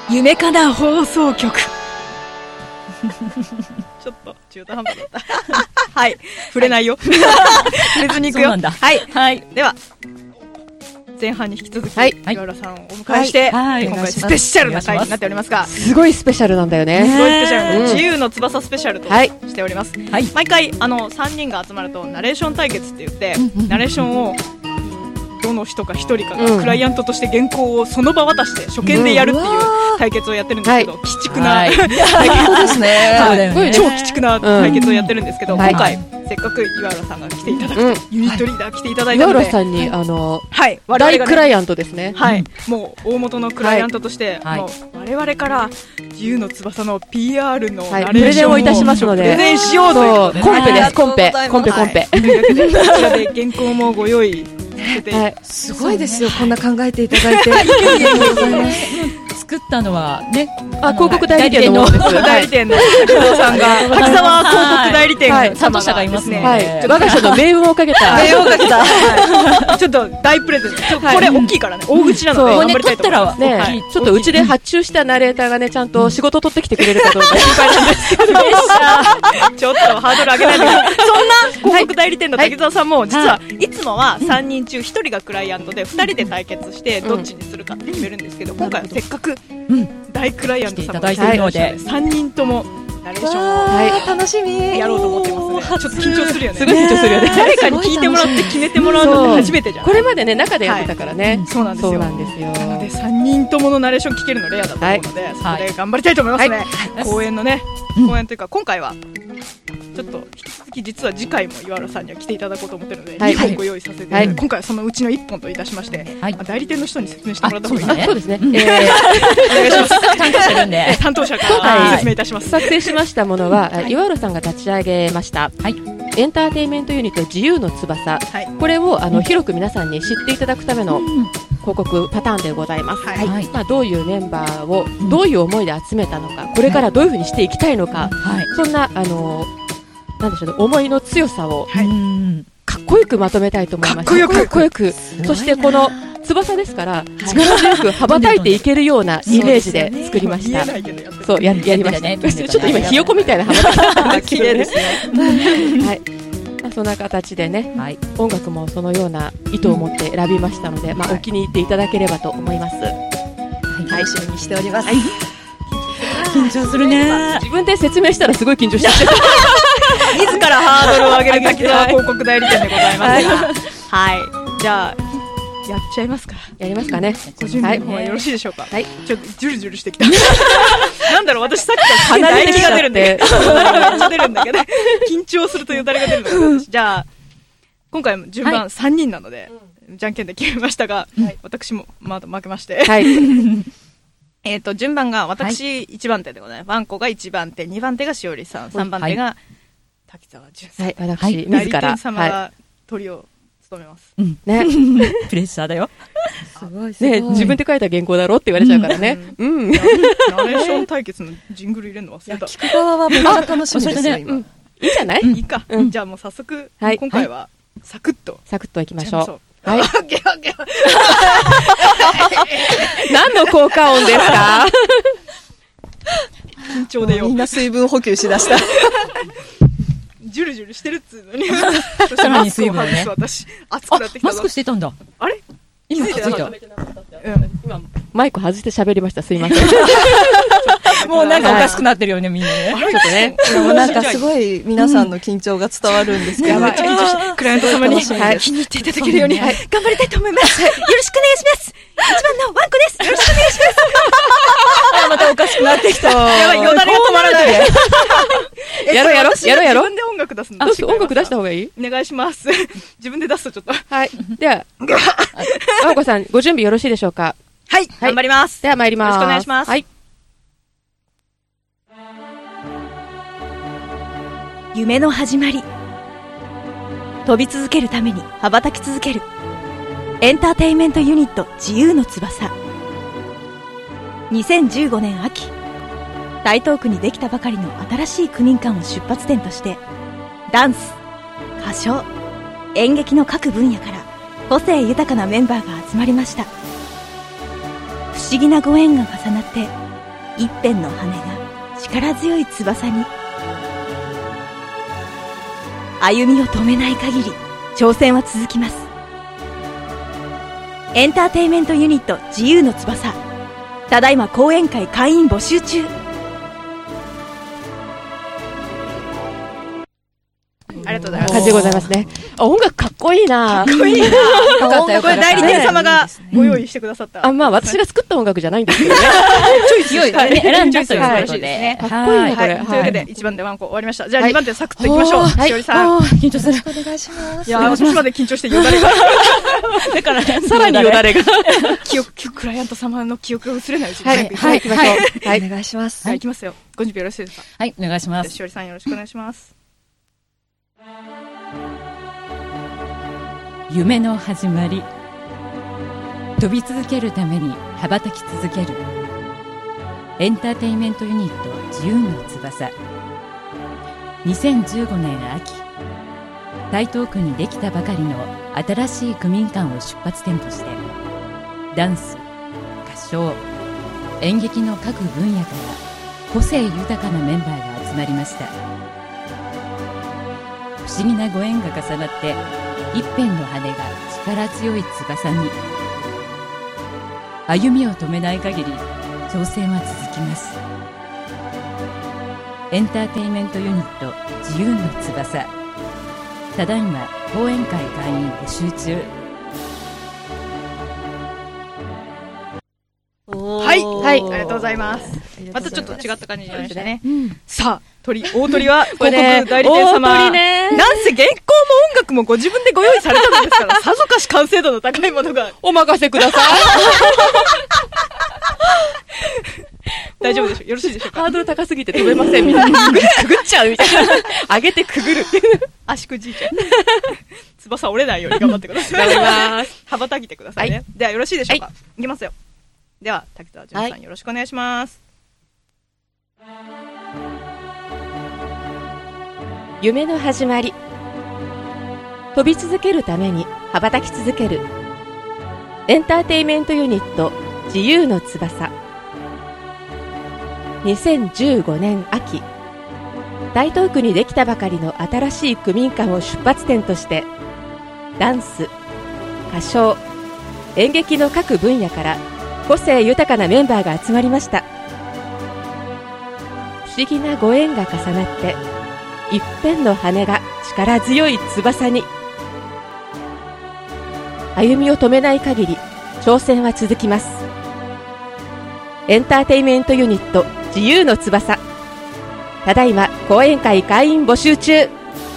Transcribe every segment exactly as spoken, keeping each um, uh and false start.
夢かな放送局ちょっと中途半端だったはい触れないよ、はい、触れずにいくよ。はい、はい、では前半に引き続き、はい、岩浦さんをお迎えして、はい、今回スペシャルな回になっておりますが、 すごいスペシャルなんだよね。 すごいスペシャル、うん、自由の翼スペシャルとしております、はい、毎回あのさんにんが集まるとナレーション対決って言って、うん、ナレーションをどの人かひとりかがクライアントとして原稿をその場渡して初見でやるっていう対決をやってるんですけど、うん、鬼畜な、はい、対決ですね、はい、超鬼畜な対決をやってるんですけど、うん、今回、はい、せっかく岩浦さんが来ていただくと、うん、ユニットリーダー来ていただいたので、 岩浦さんにあの、 はい、 我々がね、大クライアントですね、 はい、うん、もう大元のクライアントとして、はい、もう我々から自由の翼の ピーアール のナレーションを、はい、プレゼンをいたしますので、プレゼンしようということで、ね、 コンペです、コンペコンペコンペ、はい、 というわけでこちらで原稿もご用意はい、すごいですよ、こんな考えていただいて作ったのはね、 あ、広告代理店の広告代理店の滝沢さんが、滝沢広告代理店担当者がいますね、 はい、我が社の命運をかけた命運をかけた、はい、ちょっと大プレゼント、これ大きいからね、大口なので頑張りたいと思います、 ね、はい、ちょっとうちで発注したナレーターがね、ちゃんと仕事取ってきてくれるかどうか心配なんですけどちょっとハードル上げないでください。そんな広告代理店の滝沢さんも実はいつもはさんにん中ひとりがクライアントでふたりで対決してどっちにするかって決めるんですけど、今回はせっかく大クライアント様が来ていただいているのでさんにんともナレーションを楽しみやろうと思ってますね。ちょっと緊張するよね。 すごい緊張するよね。 誰かに聞いてもらって決めてもらうのって初めてじゃん。 これまでね中でやってたからね、 はい、そうなんですよ。 そうなんですよ。 なのでさんにんとものナレーション聞けるのレアだと思うので、はい、そこで頑張りたいと思いますね、はい、公演のね、うん、公演というか今回はちょっと引き続き実は次回も岩原さんには来ていただこうと思っているので、はい、にほんご用意させていただいて、はい、今回はそのうちのいっぽんといたしまして、はい、まあ、代理店の人に説明してもらった方がいいね。 そうですね、 えー、お願いします担当してるんで担当者から説明いたします。 作成しましたものは、はい、岩原さんが立ち上げました、はい、エンターテインメントユニット自由の翼、はい、これをあの広く皆さんに知っていただくための広告パターンでございます、はいはい、まあ、どういうメンバーをどういう思いで集めたのか、これからどういうふうにしていきたいのか、はい、そんなあのなんでしょうね、思いの強さを、はい、かっこよくまとめたいと思いました。 かっこよく、 かっこよく、そしてこの翼ですから、はい、力強く羽ばたいていけるようなイメージで作りました。そう、や, やりましたね。ちょっと今ひよこみたいな羽ばたきだったんですけどね。綺麗ですね。はい。まあ、そんな形でね、はい、音楽もそのような意図を持って選びましたので、まあ、お気に入っていただければと思います。はい、 楽しみにしております。 はい、緊張するね。 自分で説明したらすごい緊張しちゃって自らハードルを上げる滝沢広告代理店でございますが、はい、はい、じゃあやっちゃいますか。 やりますかね。 ご準備の方はよろしいでしょうか。はい、ちょっとジュルジュルしてきたなんだろう、私さっきから唾液が出るんだけどめっちゃ出るんだけど緊張するとよだれが出るのでじゃあ今回も順番さんにんなので、はい、じゃんけんで決めましたが、はい、私もまだ負けまして、はいえっと順番が私いちばん手でございます。ワンコがいちばん手、にばん手がしおりさん、さんばん手が滝沢純さん、はい、 私代理店様がトリを務めます、 うん、ねプレッシャーだよすごいすごい、ね、自分で書いた原稿だろって言われちゃうからね、うんうん、ナレーション対決のジングル入れるの忘れた。 聞く側はめっちゃ楽しみですよ、今、うん、 いいんじゃない、 うん、いいか、うん、じゃあもう早速、はい、今回はサクッとサクッといきましょう。 はい、 何の効果音ですか緊張でよ、 みんな水分補給しだしたジュルジュルしてるっつうのにさらに水分ね、 私熱くなってきた。 マスクしてたんだ。 あれ今気づいた、うん、 今マイク外して喋りました。すいませんもうなんかおかしくなってるよね、みんなね。 ちょっとね、 でもなんかすごい皆さんの緊張が伝わるんですけど、 うん、やばい、クライアント様に気に入っていただけるように、はい、頑張りたいと思います。よろしくお願いします。一番のワンコです。よろしくお願いしますあ、またおかしくなってきた。 やばい、よだれが止まらないやろうやろうやろうやろう。 自分で音楽出すの。 どうする、音楽出した方がいい？ お願いします。自分で出すとちょっと。 はい。では、ワンコさんご準備よろしいでしょうか？ はい、頑張ります。 では参ります。 よろしくお願いします。はい。夢の始まり、飛び続けるために羽ばたき続けるエンターテインメントユニット自由の翼。にせんじゅうごねん秋、台東区にできたばかりの新しい区民館を出発点として、ダンス、歌唱、演劇の各分野から個性豊かなメンバーが集まりました。不思議なご縁が重なって一辺の羽が力強い翼に。歩みを止めない限り挑戦は続きます。エンターテイメントユニット自由の翼、ただいま講演会会員募集中。 ありがとうございます。 感じでございますね。あ、音楽かっこいいな。 かっこいいな。これ代理店様がご用意してくださった。 あ、まあ私が作った音楽じゃないんですけどね。 チョイス選んじゃったよことで。かっこいいね、これ。 というわけでいちばん手ワンコ終わりました。じゃあにばん手サクッといきましょう。しおりさん。 緊張する。 お願いします。 いや、私まで緊張してよだれが。 だから、 さらによだれが。 記憶、クライアント様の記憶が薄れないうちに。 はい、はい、行きましょう。 はい、お願いします。 はい、行きますよ。ご準備よろしいですか？ はい、お願いします。 しおりさんよろしくお願いします。 夢の始まり。飛び続けるために羽ばたき続ける。エンターテインメントユニット自由の翼。にせんじゅうごねん秋、台東区にできたばかりの新しい区民館を出発点として、ダンス、歌唱、演劇の各分野から個性豊かなメンバーが集まりました。不思議なご縁が重なって一辺の羽が力強い翼に。歩みを止めない限り挑戦は続きます。エンターテインメントユニット自由の翼、ただいま講演会会員募集中。 はい、はい、ありがとうございます。またちょっと違った感じになりましたね。さあ、鳥、大鳥は広告代理店様。なんせ原稿も音楽もご自分でご用意されたのですから、さぞかし完成度の高いものが。 お任せください。 大丈夫でしょう、よろしいでしょうか。 ハードル高すぎて飛べませんみたいな。くぐっちゃうみたいな。上げてくぐるっていう。 足くじいちゃう。翼折れないように頑張ってください。 頑張ります。 羽ばたきてくださいね。ではよろしいでしょうか。いきますよ。では、滝沢純さんよろしくお願いします。 夢の始まり。飛び続けるために羽ばたき続ける。エンターテインメントユニット自由の翼。にせんじゅうごねん秋、台東区にできたばかりの新しい区民館を出発点として、ダンス、歌唱、演劇の各分野から個性豊かなメンバーが集まりました。不思議なご縁が重なって一辺の羽が力強い翼に。歩みを止めない限り挑戦は続きます。エンターテインメントユニット自由の翼、ただいま講演会会員募集中。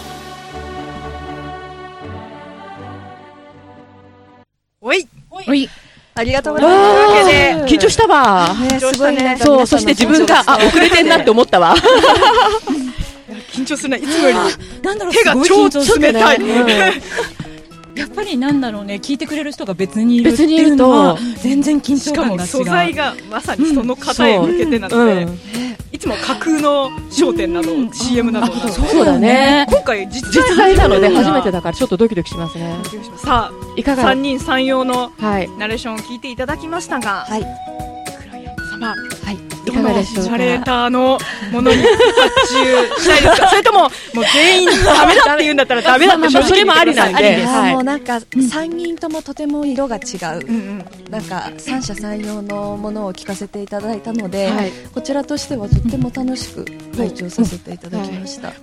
おいおい、 ありがとうございます。 というわけで緊張したわ。 ね、すごいね。 そう、そして自分が、あ、遅れてんなって思ったわ。 緊張するな、いつもより。 なんだろう、 手が超冷たい。 やっぱりなんだろうね、聞いてくれる人が別にいるっていうのは全然緊張感が違う。 しかも素材がまさにその方へ向けてなので、いつも架空の商店など、シーエム などなので、 そうだね。 今回実在なので初めてだからちょっとドキドキしますね。 さあ、 いかがさんにんさん様のナはい。 レーションを聞いていただきましたが、 はい。 クライアント様、 はい。いどのナかがでしょうか。 レーターのものに発注したいですか？それとも、もう全員ダメだって言うんだったらダメだって正直に言ってください。 それもありなんで。 あーはいもうなんか、さんにんともとても色が違う。 うんうん。 なんか、三者三様のものを聞かせていただいたので、 はい。 こちらとしてはとっても楽しく拝聴させていただきました。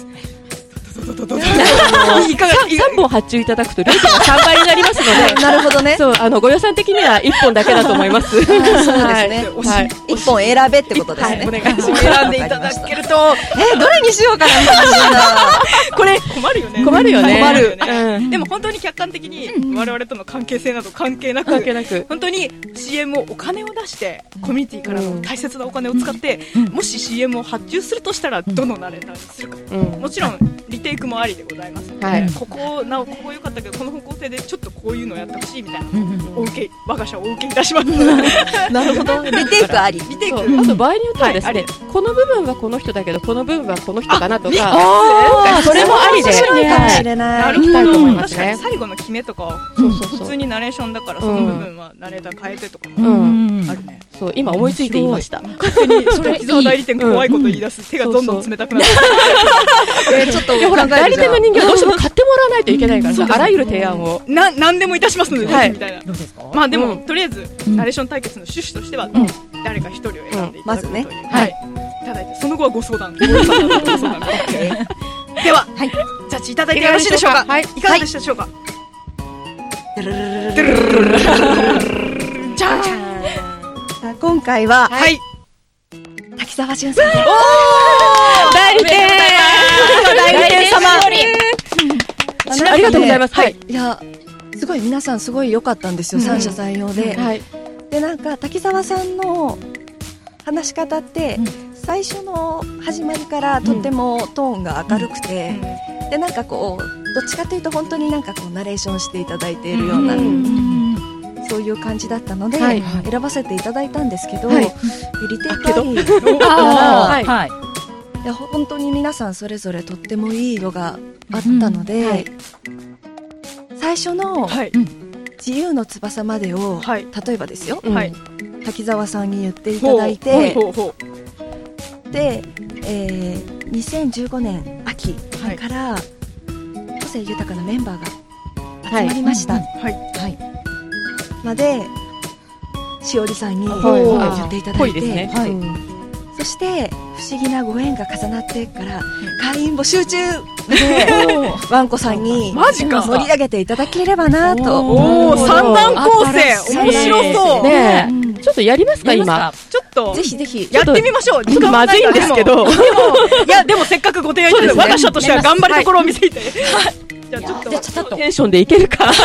いかがさんぼん発注いただくと料金がさんばいになりますので。 なるほどね。 そう、あの、ご予算的にはいっぽんだけだと思います。 そうですね。 はい。 一本選べってことですね。 お願いします。選んでいただけると、 え、どれにしようかな、 これ困るよね。 困るよね。 困るよね。 うん。 でも本当に客観的に我々との関係性など関係なく、 関係なく。 本当に シーエム をお金を出してコミュニティからの大切なお金を使って、もし シーエム を発注するとしたらどのナレーターにするか、 うん。 もちろんリテイクもありでございます。 はい。 ここなおここ良かったけどこの方向性でちょっとこういうのやってほしいみたいな、 うんうんお受け我が社をお受けいたします。 なるほど。リテイクあり。 リテイクそうあと場合によってはですはいあね、この部分はこの人だけど、この部分はこの人かなとか、 あーそれもありで、 面白いかもしれない。 なるほ行きたいと思いど。 ますね確かに最後の決めとかはそうそうそう普通にナレーションだからその部分はナレーター変えてとかうもん。 あるね。 そう、今思いついて言いました。 勝手に、それ、滝沢代理店怖いこと言い出す。手がどんどん冷たくなる。 え、ちょっと、ほら、 代理店の人間はどうしても買ってもらわないといけないからさ、あらゆる提案を。 な、なんでもいたしますので、みたいな。 どうですか？ まあでも、とりあえず、ナレーション対決の趣旨としては、誰か一人を選んでいただくという。はい。いただいて、その後はご相談。ご相談。ご相談。では、ジャッジいただいてよろしいでしょうか？はい。いかがでしたでしょうか？じゃんじゃん。 今回は、 はい。 滝沢俊さんで。 おー！代理店代理店様ありがとうございます。はい。 いや、すごい皆さんすごい良かったんですよ、三者採用で。はい。で、なんか、滝沢さんの話し方って、最初の始まりからとってもトーンが明るくて、で、なんかこう、どっちかというと本当になんかこう、ナレーションしていただいているような、そういう感じだったので、はい、選ばせていただいたんですけど、はい、リテイ会はいはい、いや本当に皆さんそれぞれとってもいい色があったので、うんはい、最初の、はい、自由の翼までを、はい、例えばですよ、はい、滝沢さんに言っていただいて、ほうほうほうで、えー、にせんじゅうごねん秋から、はい、個性豊かなメンバーが集まりました。はいはいはいまでしおりさんに言っていただいて、ねはい、そして不思議なご縁が重なってから会員募集中でわんこさんに盛り上げていただければなと。 おお三段構成面白そうね、 うん、ちょっとやりますか今ちょっとぜひぜひやってみましょう。 ちょっとまずいんですけどでもいやでもせっかくご提案いただいて我が社としては頑張りどころを見せて、はいじゃあちょっとちょっとテンションでいけるか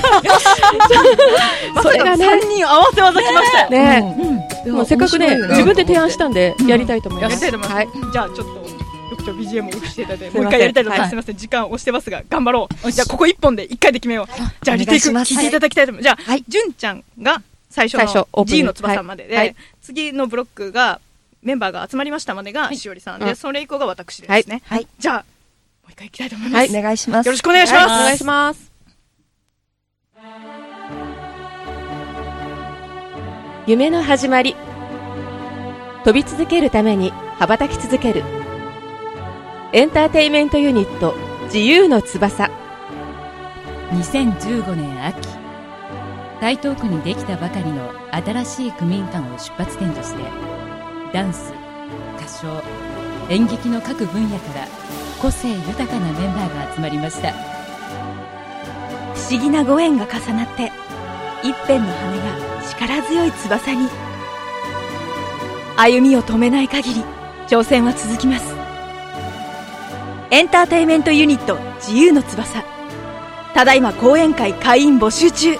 それがねさんにん合わせ技きましたよね、うん、もうせっかくね自分で提案したんでやりたいと思います、 うん、やりたいと思います、はい、じゃあちょっと局長 ビージーエム を押していただいてもう一回やりたいと思います。すみません時間押してますが頑張ろう。じゃあここ一本で一回で決めよう。じゃあリテイク聞いていただきたいと思います。じゃあ純ちゃんが最初の G の翼までで次のブロックがメンバーが集まりましたまでがしおりさんでそれ以降が私ですね。じゃあもう一回行きたいと思います。 はい、お願いします。 よろしくお願いします。 はい、お願いします。夢の始まり。飛び続けるために羽ばたき続ける。エンターテイメントユニット自由の翼。 にせんじゅうごねん秋、台東区にできたばかりの新しい区民館を出発点として、ダンス、歌唱、演劇の各分野から個性豊かなメンバーが集まりました。 不思議なご縁が重なって一辺の羽が力強い翼に。歩みを止めない限り挑戦は続きます。エンターテイメントユニット自由の翼、ただいま講演会会員募集中。い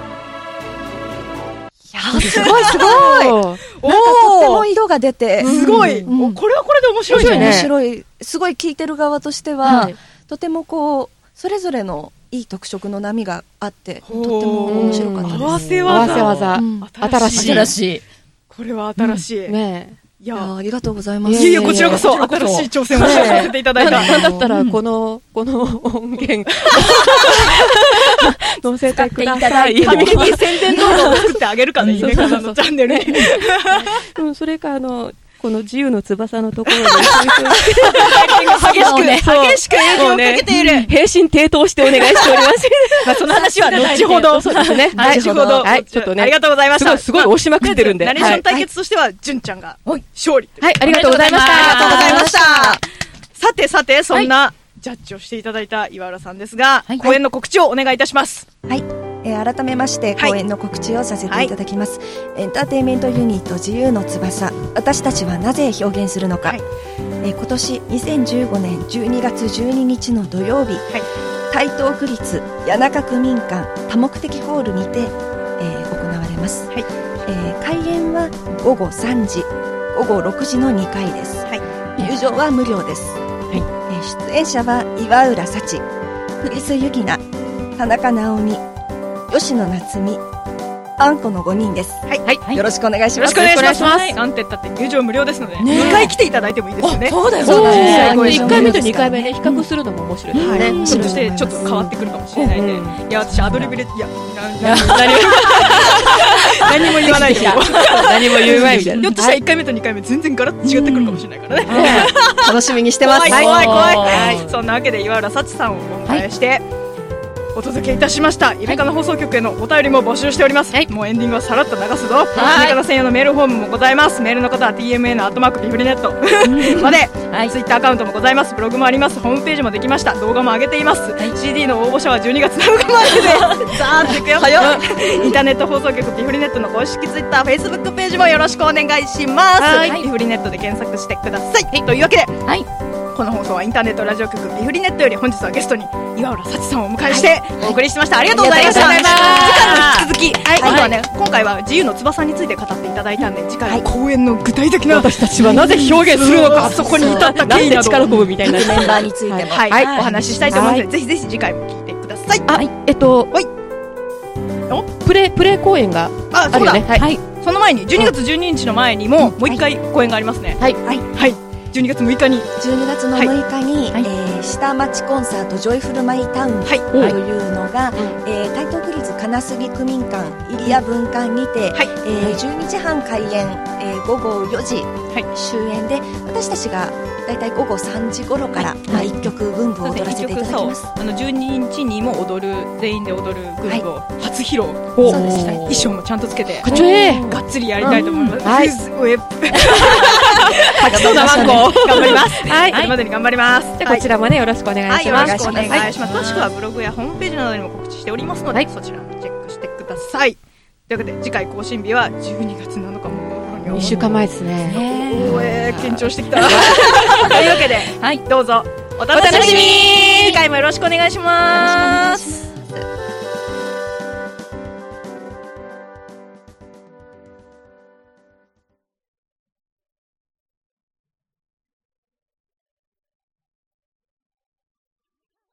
やすごいすごいなんかとっても色が出てすごい、うん、これはこれで面白いね。 面白い。すごい聞いてる側としては、はい、とてもこうそれぞれのいい特色の波があってとっても面白かったです。 合わせ技、 合わせ技、うん、新しい新しいこれは新しい、 うん、ねいやありがとうございます。 いやいやこちらこそ新しい挑戦をさせていただいた。 なんだったらこのこの音源載せてください。 紙に宣伝動画を作ってあげるからいいね、かさんのチャンネルに。 うん、それかあのこの自由の翼のところで激しくね激しく営業をかけている。 平身低頭してお願いしております。 まあその話は後ほど。 そうですね。 後ほど。 はい、ちょっとね。 ありがとうございました。 すごい押しまくってるんで。 ナレーション対決としては純ちゃんが勝利。 はい、ありがとうございました。 ありがとうございました。さてさてそんなジャッジをしていただいた岩浦さんですが、講演の告知をお願いいたします。 はい。えー、改めまして講演の告知をさせていただきます、はい、エンターテインメントユニット自由の翼、私たちはなぜ表現するのか、はい、えー、今年にせんじゅうごねんじゅうにがつじゅうににちの土曜日、はい、台東区立谷中区民館多目的ホールにて、えー、行われます、はい、えー、開演はごごさんじごごろくじのにかいです、はい、入場は無料です、はい、えー、出演者は岩浦幸、栗栖由紀奈、田中直美、吉野夏美、あんこのごにんです。はい、はい、よろしくお願いします。 よろしくお願いします。なんて言ったって入場無料ですので、ね、にかい来ていただいてもいいですよね。 そうだよ、そうだよ。 いっかいめとにかいめね、比較するのも面白いですね。 はい、そしてちょっと変わってくるかもしれないんで、いや私アドリブでいや、なな何も言わないで何も言う前みたいな。 ひょっとしたらいっかいめとにかいめ全然ガラッと違ってくるかもしれないからね。 楽しみにしてます。 怖い怖い怖い。はい、そんなわけで岩浦幸さんをお迎えしてお届けいたしました。イベカナ放送局へのお便りも募集しております。もうエンディングはさらっと流すぞ。イベカナ専用のメールフォームもございます。メールの方は ティーエムエヌ アットマークビフリネットまで、ツイッターアカウントもございます。ブログもあります。ホームページもできました。動画も上げています。シーディー の応募者はじゅうにがつなのかまででザーッといくよ。インターネット放送局ビフリネットの公式ツイッター、フェイスブックページもよろしくお願いします。ビフリネットで検索してください。というわけで、この放送はインターネットラジオ局ビフリネットより本日はゲストに岩浦幸さんをお迎えしてお送りしました。ありがとうございました。次回も引き続き、今度はね、今回は自由の翼について語っていただいたんで、次回は公演の具体的な私たちはなぜ表現するのか、 そこに至った経緯など力こぶみたいなメンバーについてもお話ししたいと思うので、ぜひぜひ次回も聞いてください。 あ、えっとプレプレ公演があるよね。はい。 その前にじゅうにがつじゅうににちの前にももう一回公演がありますね。はいはいはい。じゅうにがつむいかにじゅうにがつのむいかに、はい、えー、下町コンサートジョイフルマイタウンというのが、はい、えー、台東区立金杉区民館入谷分館にて、はい、えー、じゅうにじはん開演、えー、ごごよじ、はい、終演で、私たちがだいたいごごさんじ頃から、はい、いっきょく群舞を踊らせていただきます。 あのじゅうににちにも踊る、全員で踊る群舞を初披露、はい、そうです。衣装もちゃんとつけて、 かっちょいい、 がっつりやりたいと思います。 はい、 すごい吐きそうなマンゴー頑張ります。はい、それまでに頑張ります。 じゃあこちらもね、よろしくお願いします。 よろしくお願いします。詳しくはブログやホームページなどにも告知しておりますので、そちらもチェックしてください。というわけで次回更新日はじゅうにがつなのかもいっしゅうかんまえですね。 おえー、緊張してきたというわけで、はい、どうぞお楽しみに。次回もよろしくお願いします。